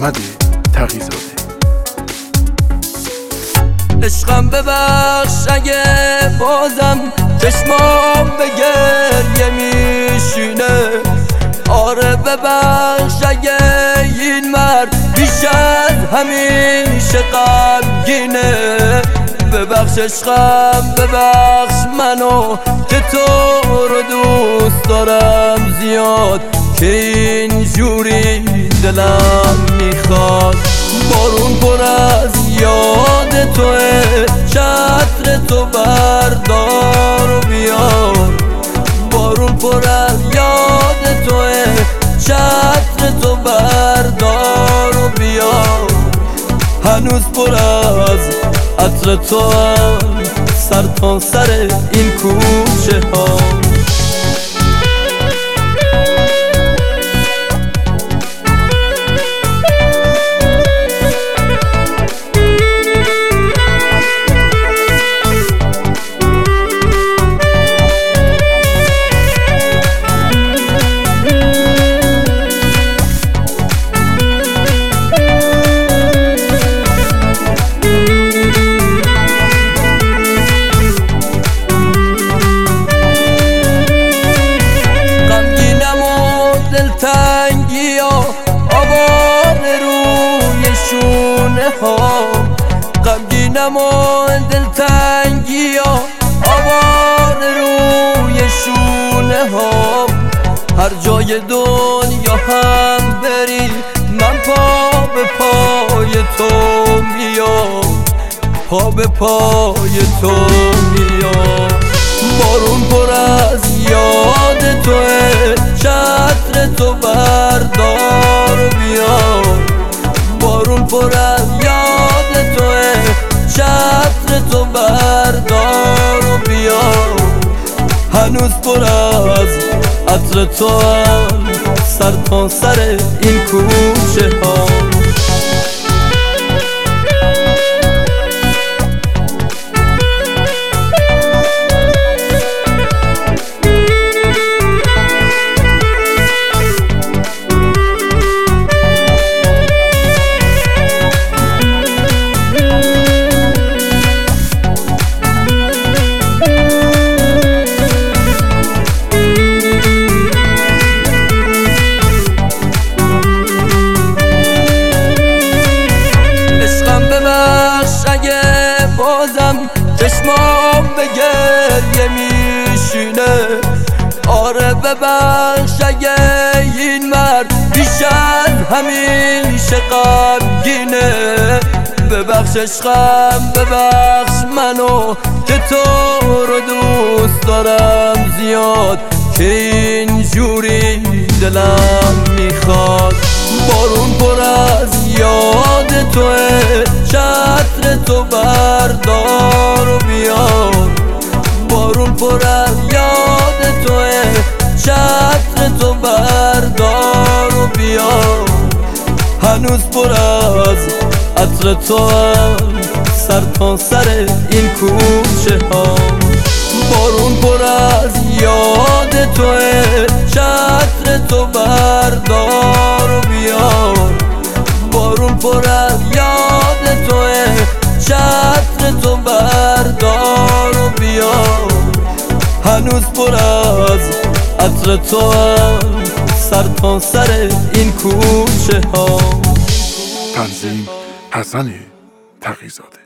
محمد تقی‌زاده. عشقم ببخش اگه بازم چشمام به گریه میشینه. آره ببخش اگه این مرد بیش از همیشه غمگینه. ببخش عشقم، ببخش منو که تو رو دوست دارم زیاد، که اینجوری دلم میخواد. بارون پر از یاد توه، چتر تو بردار و بیار. بارون پر از یاد توه، چتر تو بردار و بیار. هنوز پر از عطر تو هم سر تا سر این کوچه ها. تنگی ها آوار روی شونه ها، غمگینم و دلتنگی ها آوار روی شونه ها. هر جای دنیا هم بری من پا به پای تو میام، پا به پای تو میام. بارون پر از یاد توه، چتر تو بردار و بیار. بارون پر از یاد توه، چتر تو بردار و بیار. هنوز پر از عطر تو هم سر تا سر این کوچه ها. بازم چشمام به گریه میشینه. آره ببخش اگه این مرد بیش از همیشه غمگینه. ببخش عشقم، ببخش منو که تو رو دوست دارم زیاد، که اینجوری دلم میخواد. بارون پر از یاد توه، چتر تو بردار و بیار. بارون پر از یاد توه، چتر تو بردار و بیار. هنوز پر از عطر تو هم سر تا سر این کوچه ها. بارون پر از یاد توه، چتر تو بردار و بیار. بارون پر از یاد توه، چتر تو بردار و بیار. هنوز پر از عطر تو هم سر تا سر این کوچه ها. تنظیم حسن تقی‌زاده.